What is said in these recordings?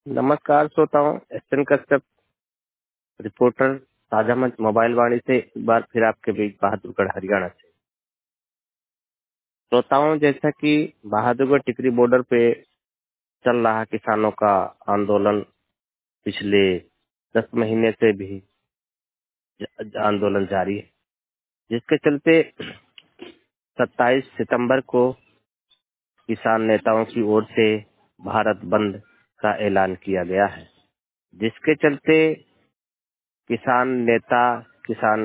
नमस्कार श्रोताओं, SN Kashyap reporter साझा मंच मोबाइल वाणी से एक बार फिर आपके बीच बहादुरगढ़ हरियाणा से। श्रोताओं, जैसा कि बहादुरगढ़ टिकरी बॉर्डर पे चल रहा किसानों का आंदोलन पिछले 10 महीने से भी आंदोलन जारी है, जिसके चलते 27 सितंबर को किसान नेताओं की ओर से भारत बंद का ऐलान किया गया है, जिसके चलते किसान नेता किसान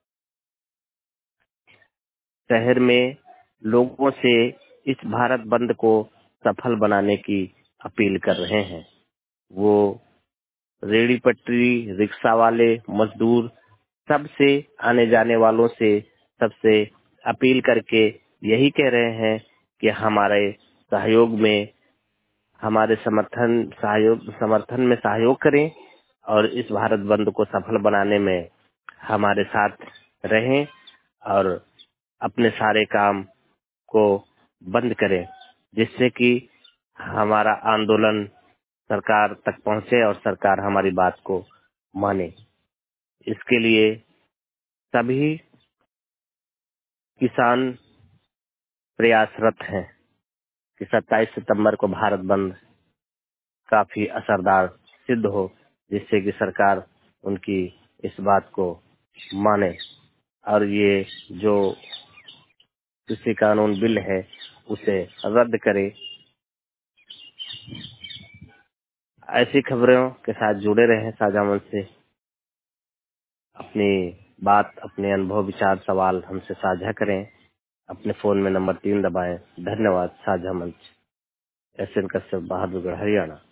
शहर में लोगों से इस भारत बंद को सफल बनाने की अपील कर रहे हैं। वो रेहड़ी पटरी, रिक्शा वाले, मजदूर, सबसे आने जाने वालों से सबसे अपील करके यही कह रहे हैं कि हमारे सहयोग में हमारे समर्थन में सहयोग करें और इस भारत बंद को सफल बनाने में हमारे साथ रहें और अपने सारे काम को बंद करें, जिससे कि हमारा आंदोलन सरकार तक पहुंचे और सरकार हमारी बात को माने। इसके लिए सभी किसान प्रयासरत हैं कि 27 सितंबर को भारत बंद काफी असरदार सिद्ध हो, जिससे कि सरकार उनकी इस बात को माने और ये जो कृषि कानून बिल है उसे रद्द करे। ऐसी खबरों के साथ जुड़े रहें साझा मंच से। अपनी बात, अपने अनुभव, विचार, सवाल हमसे साझा करें। अपने फोन में नंबर 3 दबाएं। धन्यवाद। साझा मंच, एसएन कश्यप, बहादुरगढ़, हरियाणा।